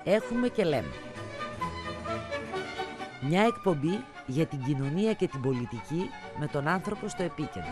έχουμε και λέμε. Μια εκπομπή για την κοινωνία και την πολιτική με τον άνθρωπο στο επίκεντρο.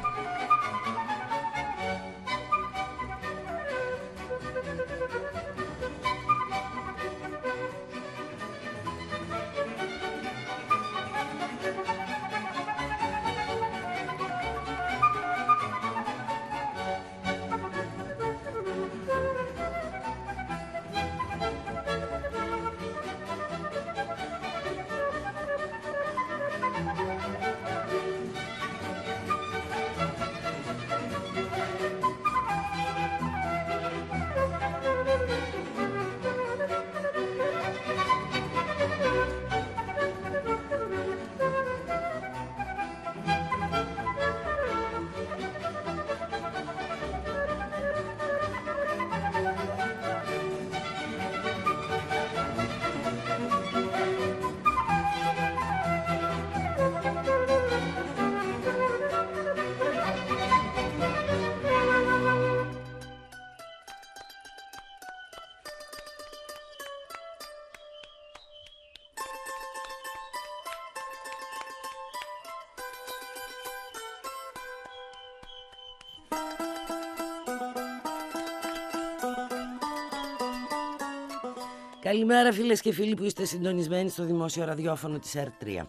Καλημέρα φίλες και φίλοι που είστε συντονισμένοι στο δημόσιο ραδιόφωνο της ΕΡΤ3.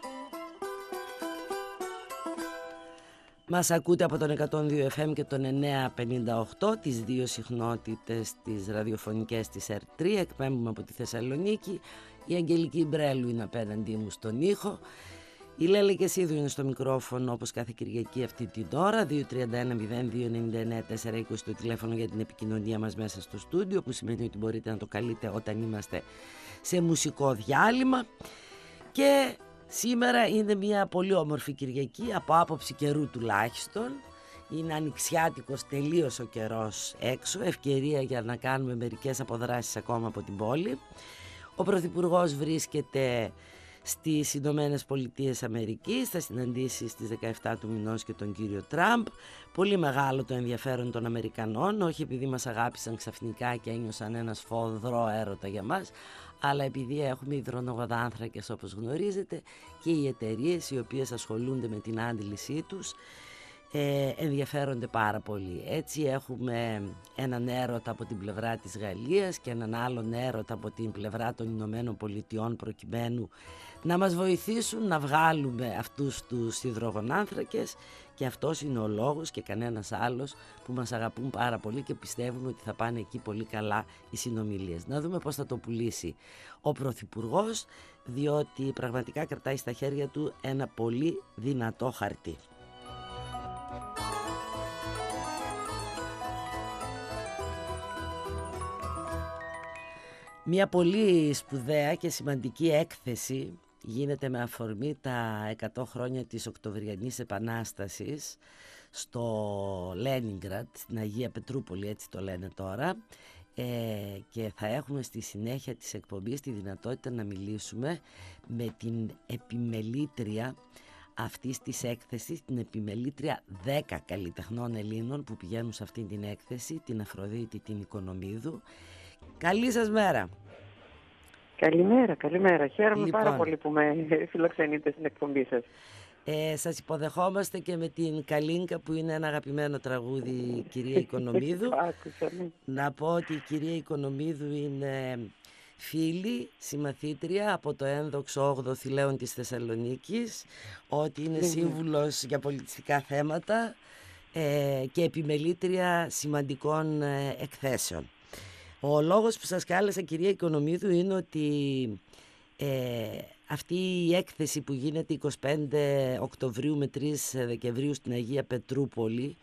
Μας ακούτε από τον 102 FM και τον 958, τις δύο συχνότητες τις ραδιοφωνικές της ΕΡΤ3. Εκπέμπουμε από τη Θεσσαλονίκη. Η Αγγελική Μπρέλου είναι απέναντί μου στον ήχο. Η Λέλα και Σίδου είναι στο μικρόφωνο όπως κάθε Κυριακή αυτή την ώρα. 231-0299-420 το τηλέφωνο για την επικοινωνία μας μέσα στο στούντιο, που σημαίνει ότι μπορείτε να το καλείτε όταν είμαστε σε μουσικό διάλειμμα. Και σήμερα είναι μια πολύ όμορφη Κυριακή, από άποψη καιρού τουλάχιστον. Είναι ανοιξιάτικος τελείως ο καιρός έξω, ευκαιρία για να κάνουμε μερικές αποδράσεις ακόμα από την πόλη. Ο Πρωθυπουργός βρίσκεται στις Ηνωμένες Πολιτείες Αμερικής, θα συναντήσει στις 17 του μηνός και τον κύριο Τραμπ. Πολύ μεγάλο το ενδιαφέρον των Αμερικανών, όχι επειδή μας αγάπησαν ξαφνικά και ένιωσαν ένα σφοδρό έρωτα για μας, αλλά επειδή έχουμε υδρογονάνθρακες όπως γνωρίζετε, και οι εταιρείες οι οποίες ασχολούνται με την άντλησή τους ενδιαφέρονται πάρα πολύ. Έτσι έχουμε έναν έρωτα από την πλευρά της Γαλλίας και έναν άλλον έρωτα από την πλευρά των Ηνωμένων Πολιτειών, προκειμένου να μας βοηθήσουν να βγάλουμε αυτούς τους υδρογονάνθρακες, και αυτός είναι ο λόγος και κανένας άλλος που μας αγαπούν πάρα πολύ και πιστεύουμε ότι θα πάνε εκεί πολύ καλά οι συνομιλίες. Να δούμε πώς θα το πουλήσει ο Πρωθυπουργός, διότι πραγματικά κρατάει στα χέρια του ένα πολύ δυνατό χαρτί. Μια πολύ σπουδαία και σημαντική έκθεση γίνεται με αφορμή τα 100 χρόνια της Οκτωβριανής Επανάστασης στο Λένινγκραντ, στην Αγία Πετρούπολη, έτσι το λένε τώρα, και θα έχουμε στη συνέχεια της εκπομπής τη δυνατότητα να μιλήσουμε με την επιμελήτρια αυτής της έκθεσης, την επιμελήτρια 10 καλλιτεχνών Ελλήνων που πηγαίνουν σε αυτή την έκθεση, την Αφροδίτη την Οικονομίδου. Καλή σας μέρα. Καλημέρα. Χαίρομαι πάρα πολύ που με φιλοξενείτε στην εκπομπή σας. Σας υποδεχόμαστε και με την Καλίνκα, που είναι ένα αγαπημένο τραγούδι, κυρία Οικονομίδου. Να πω ότι η κυρία Οικονομίδου είναι φίλη, συμμαθήτρια από το ένδοξο 8ο Θηλαίων της Θεσσαλονίκης, ότι είναι σύμβουλος για πολιτιστικά θέματα και επιμελήτρια σημαντικών εκθέσεων. Ο λόγος που σας κάλεσα, κυρία Οικονομίδου, είναι ότι αυτή η έκθεση που γίνεται 25 Οκτωβρίου με 3 Δεκεμβρίου στην Αγία Πετρούπολη,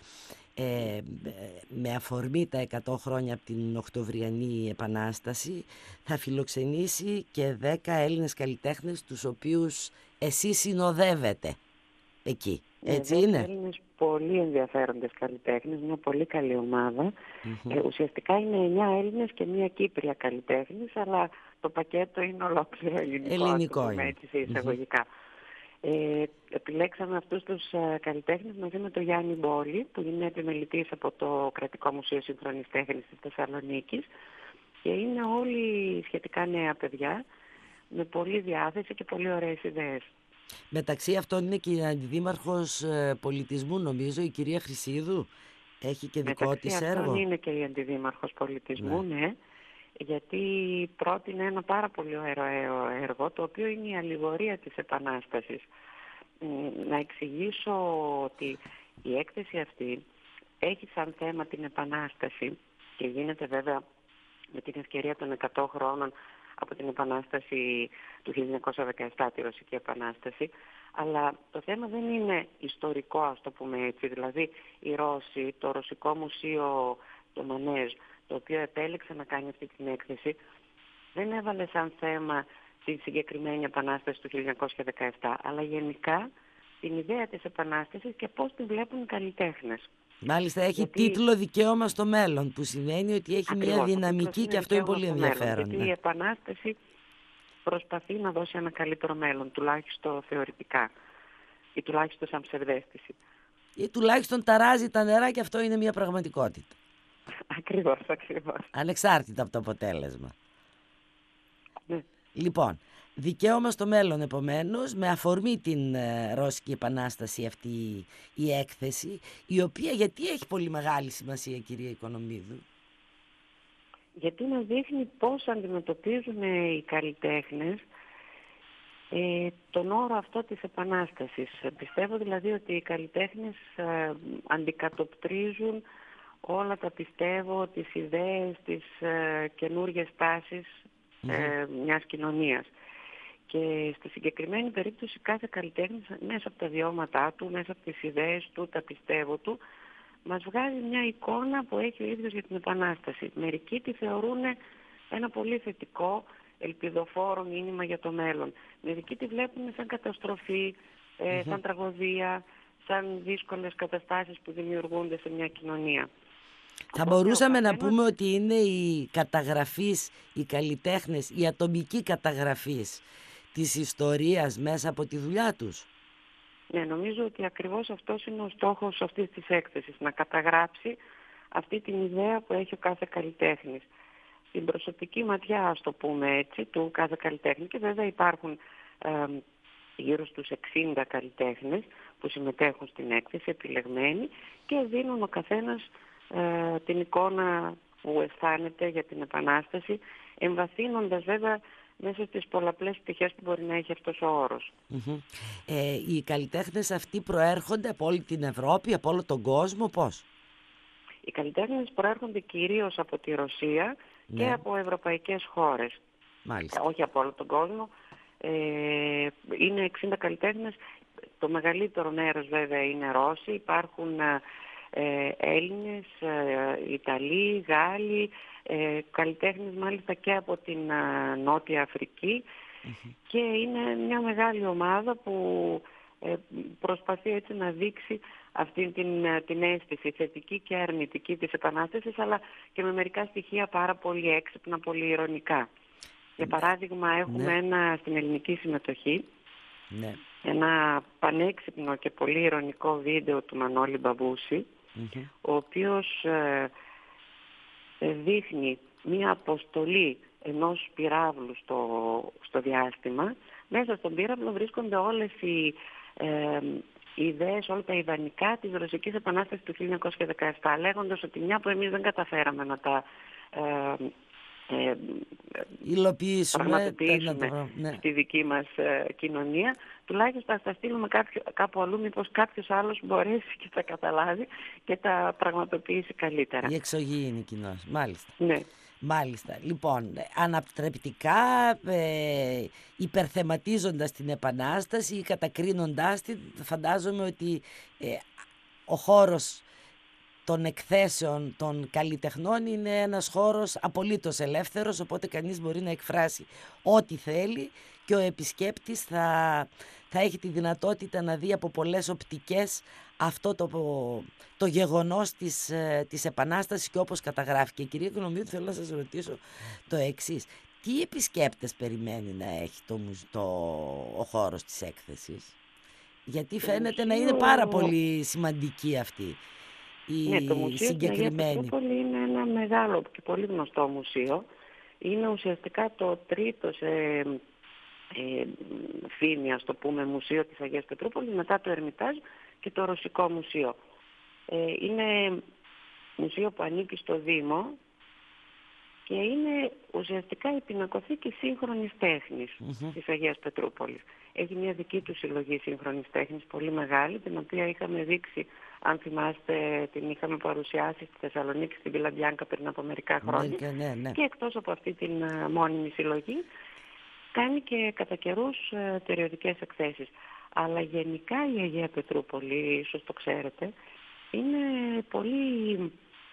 με αφορμή τα 100 χρόνια από την Οκτωβριανή Επανάσταση, θα φιλοξενήσει και 10 Έλληνες καλλιτέχνες, τους οποίους εσείς συνοδεύετε εκεί. Έτσι είναι? Έλληνες πολύ ενδιαφέροντες καλλιτέχνες, μια πολύ καλή ομάδα. Ουσιαστικά είναι 9 Έλληνες και μια Κύπρια καλλιτέχνης, αλλά το πακέτο είναι ολόκληρο ελληνικό είναι. Έτσι, εισαγωγικά. Επιλέξαμε αυτούς τους καλλιτέχνες μαζί με τον Γιάννη Μπόλη, που είναι επιμελητής από το Κρατικό Μουσείο Σύγχρονης Τέχνης της Θεσσαλονίκης, Και είναι όλοι σχετικά νέα παιδιά, με πολλή διάθεση και πολύ ωραίες ιδέες. Μεταξύ αυτών είναι και η Αντιδήμαρχος Πολιτισμού, νομίζω, η κυρία Χρυσίδου. Έχει και δικό της έργο. Μεταξύ αυτών είναι και η Αντιδήμαρχος Πολιτισμού, ναι, γιατί πρότεινε ένα πάρα πολύ ωραίο έργο, το οποίο είναι η αλληγορία της Επανάστασης. Να εξηγήσω ότι η έκθεση αυτή έχει σαν θέμα την Επανάσταση και γίνεται βέβαια με την ευκαιρία των 100 χρόνων από την Επανάσταση του 1917, τη Ρωσική Επανάσταση, αλλά το θέμα δεν είναι ιστορικό, ας το πούμε έτσι, δηλαδή οι Ρώσοι, το Ρωσικό Μουσείο, το Μανέζ, το οποίο επέλεξε να κάνει αυτή την έκθεση, δεν έβαλε σαν θέμα τη συγκεκριμένη Επανάσταση του 1917, αλλά γενικά την ιδέα της Επανάστασης και πώς την βλέπουν οι καλλιτέχνες. Μάλιστα έχει τίτλο «Δικαίωμα στο μέλλον», που σημαίνει ότι έχει μια δυναμική και αυτό είναι πολύ ενδιαφέρον. Γιατί η Επανάσταση προσπαθεί να δώσει ένα καλύτερο μέλλον, τουλάχιστον θεωρητικά ή τουλάχιστον σαν ψευδαίσθηση. Ή τουλάχιστον ταράζει τα νερά και αυτό είναι μια πραγματικότητα. Ακριβώς. Ανεξάρτητα από το αποτέλεσμα. Ναι. Λοιπόν, δικαίωμα στο μέλλον επομένως, με αφορμή την Ρώσικη Επανάσταση αυτή η έκθεση, η οποία γιατί έχει πολύ μεγάλη σημασία, κυρία Οικονομίδου? Γιατί μας δείχνει πώς αντιμετωπίζουν οι καλλιτέχνες τον όρο αυτό της Επανάστασης. Πιστεύω δηλαδή ότι οι καλλιτέχνες αντικατοπτρίζουν όλα τα τις ιδέες, τις καινούργιες τάσεις μιας κοινωνίας. Και στη συγκεκριμένη περίπτωση κάθε καλλιτέχνης μέσα από τα βιώματά του, μέσα από τις ιδέες του, τα πιστεύω του, μας βγάζει μια εικόνα που έχει ο ίδιος για την Επανάσταση. Μερικοί τη θεωρούν ένα πολύ θετικό, ελπιδοφόρο μήνυμα για το μέλλον. Μερικοί τη βλέπουν σαν καταστροφή, σαν τραγωδία, σαν δύσκολες καταστάσεις που δημιουργούνται σε μια κοινωνία. Θα μπορούσαμε να πούμε ότι είναι οι καταγραφείς, οι καλλιτέχνες, η ατομική καταγραφής της ιστορίας μέσα από τη δουλειά τους. Ναι, νομίζω ότι ακριβώς αυτός είναι ο στόχος αυτής της έκθεσης, να καταγράψει αυτή την ιδέα που έχει ο κάθε καλλιτέχνης. Την προσωπική ματιά, ας το πούμε έτσι, του κάθε καλλιτέχνη. Και βέβαια υπάρχουν γύρω στους 60 καλλιτέχνες που συμμετέχουν στην έκθεση, επιλεγμένοι, και δίνουν ο καθένας την εικόνα που αισθάνεται για την Επανάσταση, εμβαθύνοντας βέβαια μέσα στις πολλαπλές πτυχές που μπορεί να έχει αυτός ο όρος. Οι καλλιτέχνες αυτοί προέρχονται από όλη την Ευρώπη, από όλο τον κόσμο, πώς? Οι καλλιτέχνες προέρχονται κυρίως από τη Ρωσία και από ευρωπαϊκές χώρες. Μάλιστα. Όχι από όλο τον κόσμο. Είναι 60 καλλιτέχνες. Το μεγαλύτερο μέρος βέβαια είναι Ρώσοι. Υπάρχουν Έλληνες, Ιταλοί, Γάλλοι, καλλιτέχνες μάλιστα και από την Νότια Αφρική, και είναι μια μεγάλη ομάδα που προσπαθεί έτσι να δείξει αυτή την αίσθηση θετική και αρνητική της Επανάστασης, αλλά και με μερικά στοιχεία πάρα πολύ έξυπνα, πολύ ειρωνικά. Για παράδειγμα έχουμε στην ελληνική συμμετοχή ένα πανέξυπνο και πολύ ειρωνικό βίντεο του Μανώλη Μπαμπούση, ο οποίος δείχνει μία αποστολή ενός πυράβλου στο διάστημα. Μέσα στον πύραυλο βρίσκονται όλες οι ιδέες, όλα τα ιδανικά της Ρωσικής Επανάστασης του 1917, λέγοντας ότι μια που εμείς δεν καταφέραμε να τα υλοποιήσουμε στη δική μας κοινωνία, τουλάχιστον θα τα στείλουμε κάπου αλλού, μήπως κάποιος άλλος μπορέσει και τα καταλάβει και τα πραγματοποιήσει καλύτερα. Η εξωγήινη κοινός, μάλιστα. Ναι. Μάλιστα. Λοιπόν, ανατρεπτικά, υπερθεματίζοντας την Επανάσταση ή κατακρίνοντάς την, φαντάζομαι ότι ο χώρος των εκθέσεων των καλλιτεχνών είναι ένας χώρος απολύτως ελεύθερος, οπότε κανείς μπορεί να εκφράσει ό,τι θέλει και ο επισκέπτης θα έχει τη δυνατότητα να δει από πολλές οπτικές αυτό το γεγονός της Επανάστασης και όπως καταγράφηκε. Κυρία Οικονομίδου, θέλω να σας ρωτήσω το εξής. Τι επισκέπτες περιμένει να έχει ο χώρος της έκθεσης? Γιατί φαίνεται να είναι πάρα πολύ σημαντική αυτή η το μουσείο συγκεκριμένη. Το είναι ένα μεγάλο και πολύ γνωστό μουσείο. είναι ουσιαστικά το τρίτο σε φήμη, ας το πούμε, μουσείο της Αγίας Πετρούπολης, μετά το Ερμητάζ και το Ρωσικό Μουσείο. Είναι μουσείο που ανήκει στο Δήμο και είναι ουσιαστικά η πινακοθήκη σύγχρονης τέχνης της Αγίας Πετρούπολης. Έχει μια δική του συλλογή σύγχρονης τέχνης πολύ μεγάλη, την οποία είχαμε δείξει, αν θυμάστε, την είχαμε παρουσιάσει στη Θεσσαλονίκη στην Βίλα Μπιάνκα πριν από μερικά χρόνια. Ναι. Και εκτός από αυτή την μόνιμη συλλογή, κάνει και κατά καιρούς περιοδικές εκθέσεις. Αλλά γενικά η Αγία Πετρούπολη, ίσως το ξέρετε, είναι πολύ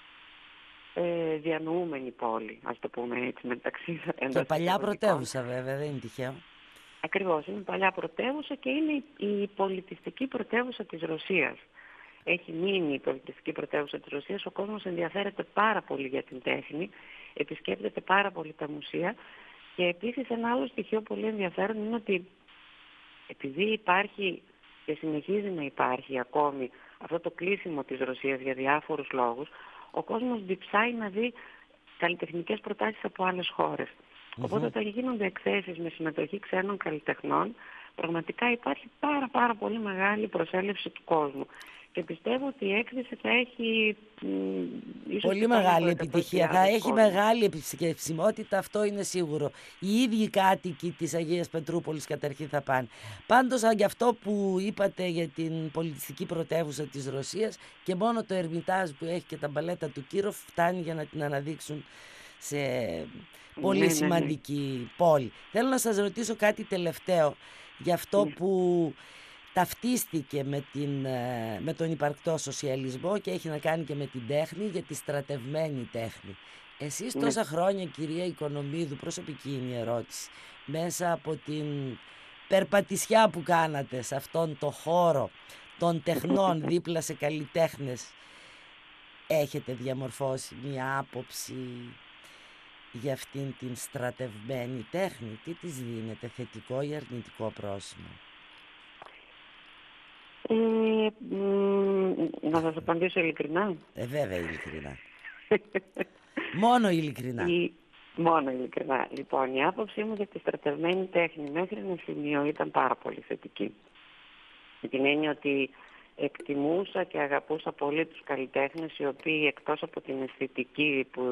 διανοούμενη πόλη, ας το πούμε έτσι, μεταξύ. Και παλιά πρωτεύουσα βέβαια, δεν είναι τυχαίο. Ακριβώς, είναι παλιά πρωτεύουσα και είναι η πολιτιστική πρωτεύουσα της Ρωσίας. Έχει μείνει η πολιτιστική πρωτεύουσα της Ρωσίας, ο κόσμος ενδιαφέρεται πάρα πολύ για την τέχνη, επισκέπτεται πάρα πολύ τα μουσεία και επίσης ένα άλλο στοιχείο πολύ ενδιαφέρον είναι ότι επειδή υπάρχει και συνεχίζει να υπάρχει ακόμη αυτό το κλείσιμο της Ρωσίας για διάφορους λόγους, ο κόσμος διψάει να δει καλλιτεχνικές προτάσεις από άλλες χώρες. Οπότε όταν γίνονται εκθέσεις με συμμετοχή ξένων καλλιτεχνών, πραγματικά υπάρχει πάρα πολύ μεγάλη προσέλευση του κόσμου. Και πιστεύω ότι η έκθεση θα έχει πολύ μεγάλη επιτυχία. Θα έχει μεγάλη επισκεψιμότητα, αυτό είναι σίγουρο. Οι ίδιοι κάτοικοι της Αγίας Πετρούπολης καταρχήν θα πάνε. Πάντως, για αυτό που είπατε για την πολιτιστική πρωτεύουσα της Ρωσίας, και μόνο το Ερμητάζ που έχει και τα μπαλέτα του Κύροφ φτάνει για να την αναδείξουν σε πολύ σημαντική πόλη. Θέλω να σας ρωτήσω κάτι τελευταίο για αυτό που ταυτίστηκε με τον υπαρκτό σοσιαλισμό και έχει να κάνει και με την τέχνη, για τη στρατευμένη τέχνη. Εσείς τόσα χρόνια, κυρία Οικονομίδου, προσωπική είναι η ερώτηση, μέσα από την περπατησιά που κάνατε σε αυτόν το χώρο των τεχνών δίπλα σε καλλιτέχνες, έχετε διαμορφώσει μια άποψη για αυτήν την στρατευμένη τέχνη? Τι της δίνετε, θετικό ή αρνητικό πρόσημο? Να σας απαντήσω ειλικρινά. Βέβαια ειλικρινά. Μόνο ειλικρινά. Μόνο ειλικρινά. Λοιπόν, η άποψή μου για τη στρατευμένη τέχνη μέχρι ένα σημείο ήταν πάρα πολύ θετική. Με την έννοια ότι εκτιμούσα και αγαπούσα πολύ τους καλλιτέχνες, οι οποίοι εκτός από την αισθητική που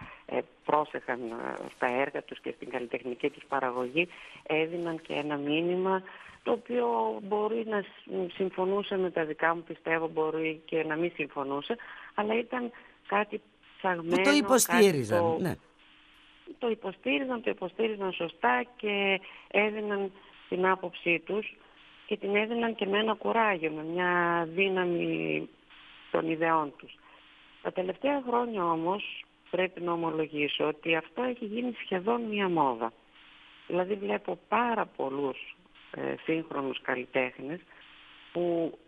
πρόσεχαν στα έργα τους και στην καλλιτεχνική τους παραγωγή, έδιναν και ένα μήνυμα το οποίο μπορεί να συμφωνούσε με τα δικά μου, πιστεύω μπορεί και να μην συμφωνούσε, αλλά ήταν κάτι ψαγμένο. Που το υποστήριζαν, ναι. Το υποστήριζαν σωστά και έδιναν την άποψή τους και την έδιναν και με ένα κουράγιο, με μια δύναμη των ιδεών τους. Τα τελευταία χρόνια όμως πρέπει να ομολογήσω ότι αυτό έχει γίνει σχεδόν μια μόδα. Δηλαδή βλέπω πάρα πολλούς σύγχρονους καλλιτέχνες που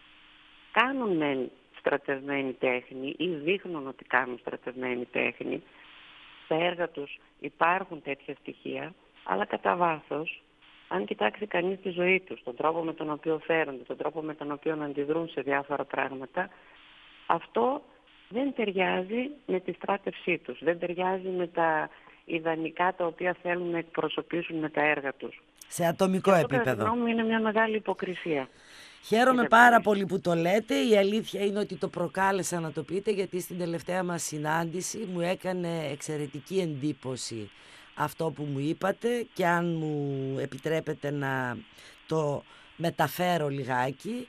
κάνουν μεν στρατευμένη τέχνη ή δείχνουν ότι κάνουν στρατευμένη τέχνη. Στα έργα τους υπάρχουν τέτοια στοιχεία, αλλά κατά βάθος, αν κοιτάξει κανείς τη ζωή τους, τον τρόπο με τον οποίο φέρονται, τον τρόπο με τον οποίο αντιδρούν σε διάφορα πράγματα, αυτό δεν ταιριάζει με τη στράτευσή τους, δεν ταιριάζει με τα ιδανικά τα οποία θέλουν να εκπροσωπήσουν με τα έργα τους. Σε ατομικό επίπεδο. Κατά τη γνώμη μου είναι μια μεγάλη υποκρισία. Χαίρομαι πάρα πολύ που το λέτε. Η αλήθεια είναι ότι το προκάλεσα να το πείτε, γιατί στην τελευταία μας συνάντηση μου έκανε εξαιρετική εντύπωση αυτό που μου είπατε, και αν μου επιτρέπετε να το μεταφέρω λιγάκι,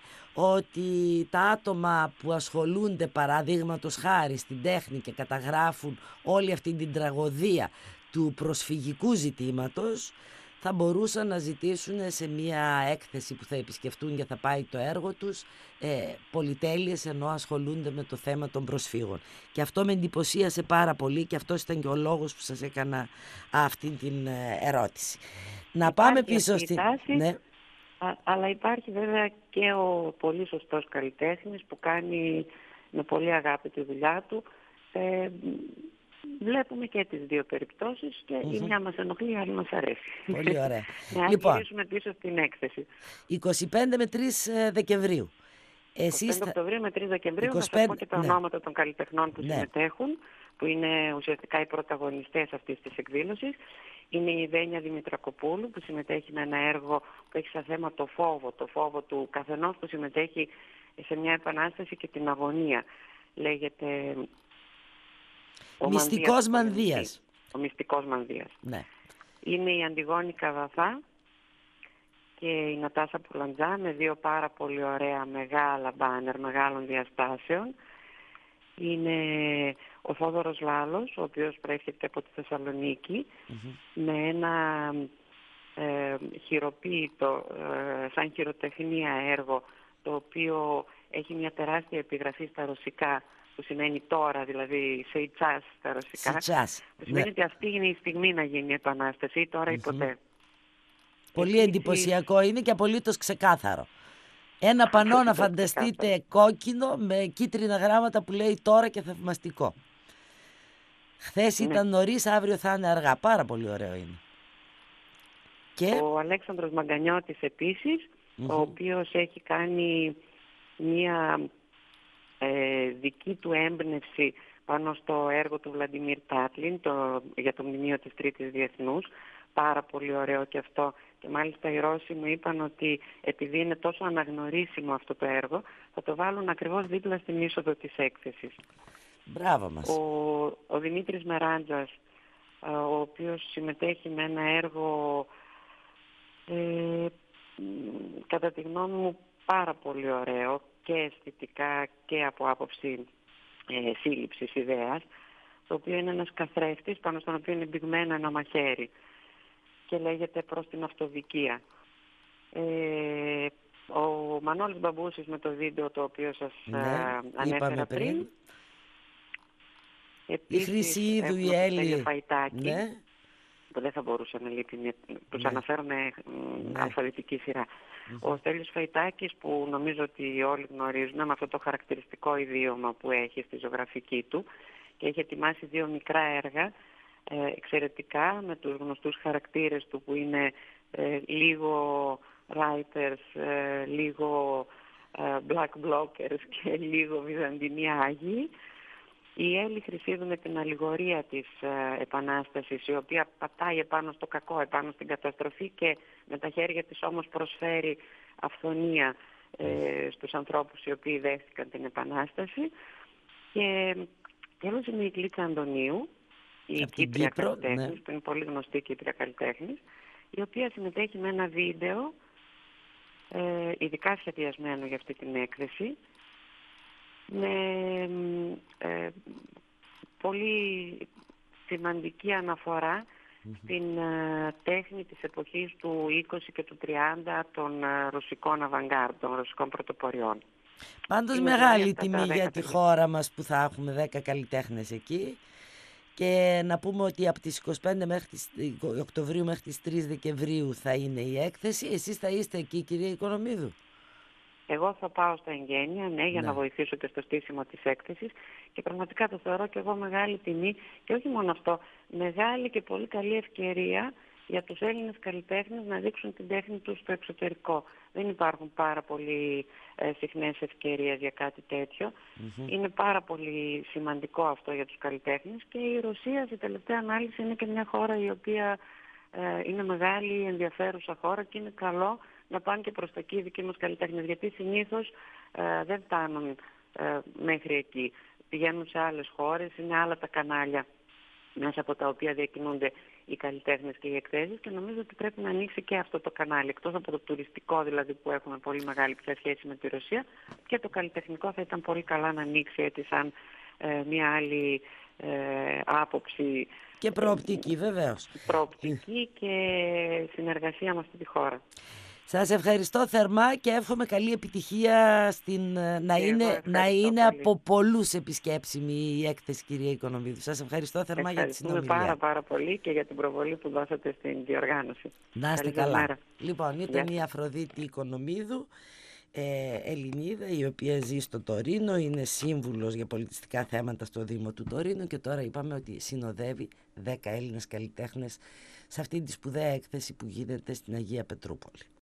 ότι τα άτομα που ασχολούνται παραδείγματος χάρη στην τέχνη και καταγράφουν όλη αυτή την τραγωδία του προσφυγικού ζητήματος θα μπορούσαν να ζητήσουν σε μια έκθεση που θα επισκεφτούν και θα πάει το έργο τους πολυτέλειες, ενώ ασχολούνται με το θέμα των προσφύγων. Και αυτό με εντυπωσίασε πάρα πολύ και αυτός ήταν και ο λόγος που σας έκανα αυτή την ερώτηση. Να πάμε πίσω στην... Ναι. Αλλά υπάρχει βέβαια και ο πολύ σωστός καλλιτέχνης που κάνει με πολύ αγάπη τη δουλειά του. Βλέπουμε και τις δύο περιπτώσεις και η μια μας ενοχλεί, η άλλη μας αρέσει. Πολύ ωραία. Να γυρίσουμε πίσω στην έκθεση. 25 με 3 Δεκεμβρίου. 25 Οκτωβρίου με 3 Δεκεμβρίου θα σας πω και τα ονόματα των καλλιτεχνών που συμμετέχουν. που είναι ουσιαστικά οι πρωταγωνιστές αυτής της εκδήλωσης. Είναι η Δένια Δημητρακοπούλου, που συμμετέχει με ένα έργο που έχει σαν θέμα το φόβο του καθενός που συμμετέχει σε μια επανάσταση και την αγωνία. Λέγεται ο Μυστικός Μανδύας. Ο Μυστικός Μανδύας. Ναι. Είναι η Αντιγόνη Καβαθά και η Νατάσα Πουλαντζά με δύο πάρα πολύ ωραία μεγάλα μπάνερ μεγάλων διαστάσεων. Είναι ο Θόδωρος Λάλος, ο οποίος προέρχεται από τη Θεσσαλονίκη, με ένα χειροποίητο, σαν χειροτεχνία έργο, το οποίο έχει μια τεράστια επιγραφή στα ρωσικά, που σημαίνει τώρα, δηλαδή σε τσάς στα ρωσικά. Που σημαίνει ότι αυτή είναι η στιγμή να γίνει η επανάσταση, ή τώρα ή ποτέ. Πολύ εντυπωσιακό είναι και απολύτως ξεκάθαρο. Ένα πανό να φανταστείτε κόκκινο με κίτρινα γράμματα που λέει τώρα και θαυμαστικό. Χθες ήταν νωρίς, αύριο θα είναι αργά. Πάρα πολύ ωραίο είναι. Και ο Αλέξανδρος Μαγκανιώτης επίσης, ο οποίος έχει κάνει μία δική του έμπνευση πάνω στο έργο του Βλαντιμίρ Τάτλιν για το μνημείο της Τρίτης Διεθνούς. Πάρα πολύ ωραίο και αυτό. Και μάλιστα οι Ρώσοι μου είπαν ότι επειδή είναι τόσο αναγνωρίσιμο αυτό το έργο, θα το βάλουν ακριβώς δίπλα στην είσοδο της έκθεσης. Μπράβο μας. Ο Δημήτρης Μεράντζας, ο οποίος συμμετέχει με ένα έργο κατά τη γνώμη μου πάρα πολύ ωραίο και αισθητικά και από άποψη σύλληψης ιδέας, το οποίο είναι ένας καθρέφτης πάνω στον οποίο είναι μπηγμένο ένα μαχαίρι και λέγεται «Προς την αυτοδικία». Ο Μανώλης Μπαμπούσης με το βίντεο το οποίο σας ανέφερα πριν. Επίσης, η Χρυσίδου, η Έλλη Φαϊτάκη, που δεν θα μπορούσε να λείπει, τους αναφέρω με αλφαβητική σειρά. Ο Στέλιος Φαϊτάκης, που νομίζω ότι όλοι γνωρίζουν, με αυτό το χαρακτηριστικό ιδίωμα που έχει στη ζωγραφική του, και έχει ετοιμάσει δύο μικρά έργα εξαιρετικά με τους γνωστούς χαρακτήρες του, που είναι λίγο writers, λίγο black blockers και λίγο βυζαντινοί άγιοι. Η Έλλη Χρυσίδου με την αλληγορία της Επανάστασης, η οποία πατάει επάνω στο κακό, επάνω στην καταστροφή, και με τα χέρια της όμως προσφέρει αυθονία στους ανθρώπους οι οποίοι δέχτηκαν την Επανάσταση. Και τέλος είναι η Γλίτσα Αντωνίου, η Κύπρια καλλιτέχνης, που είναι πολύ γνωστή Κύπρια καλλιτέχνης, η οποία συμμετέχει με ένα βίντεο ειδικά σχεδιασμένο για αυτή την έκθεση, με πολύ σημαντική αναφορά στην τέχνη της εποχής του 20 και του 30 των ρωσικών αβανγκάρντ, των ρωσικών πρωτοπορειών. Πάντως μεγάλη τιμή για τη χώρα μας που θα έχουμε 10 καλλιτέχνες εκεί, και να πούμε ότι από τις 25 Οκτωβρίου μέχρι τις 3 Δεκεμβρίου θα είναι η έκθεση. Εσείς θα είστε εκεί, κυρία Οικονομίδου? Εγώ θα πάω στα εγγένεια, για να βοηθήσω και στο στήσιμο της έκθεσης, και πραγματικά το θεωρώ και εγώ μεγάλη τιμή, και όχι μόνο αυτό, μεγάλη και πολύ καλή ευκαιρία για τους Έλληνες καλλιτέχνες να δείξουν την τέχνη τους στο εξωτερικό. Δεν υπάρχουν πάρα πολύ συχνές ευκαιρίες για κάτι τέτοιο. Είναι πάρα πολύ σημαντικό αυτό για τους καλλιτέχνες, και η Ρωσία σε τελευταία ανάλυση είναι και μια χώρα η οποία είναι μεγάλη, ενδιαφέρουσα χώρα, και είναι καλό να πάνε και προς τα εκεί οι δικοί μας καλλιτέχνες, γιατί συνήθως δεν φτάνουν μέχρι εκεί. Πηγαίνουν σε άλλες χώρες, είναι άλλα τα κανάλια μέσα από τα οποία διακινούνται οι καλλιτέχνες και οι εκθέσεις, και νομίζω ότι πρέπει να ανοίξει και αυτό το κανάλι, εκτός από το τουριστικό δηλαδή που έχουμε πολύ μεγάλη πια σχέση με τη Ρωσία, και το καλλιτεχνικό θα ήταν πολύ καλά να ανοίξει έτσι σαν μια άλλη άποψη. Και προοπτική βεβαίως. Προοπτική και συνεργασία με αυτή τη χώρα. Σας ευχαριστώ θερμά και εύχομαι καλή επιτυχία να είναι από πολλούς επισκέψιμη η έκθεση, κυρία Οικονομίδου. Σας ευχαριστώ θερμά για τη συνομιλία. Πάρα πολύ και για την προβολή που δώσατε στην διοργάνωση. Να είστε καλά. Μέρα. Λοιπόν, ήταν η Αφροδίτη Οικονομίδου, Ελληνίδα, η οποία ζει στο Τωρίνο, είναι σύμβουλος για πολιτιστικά θέματα στο Δήμο του Τωρίνου, και τώρα είπαμε ότι συνοδεύει 10 Έλληνες καλλιτέχνες σε αυτή τη σπουδαία έκθεση που γίνεται στην Αγία Πετρούπολη.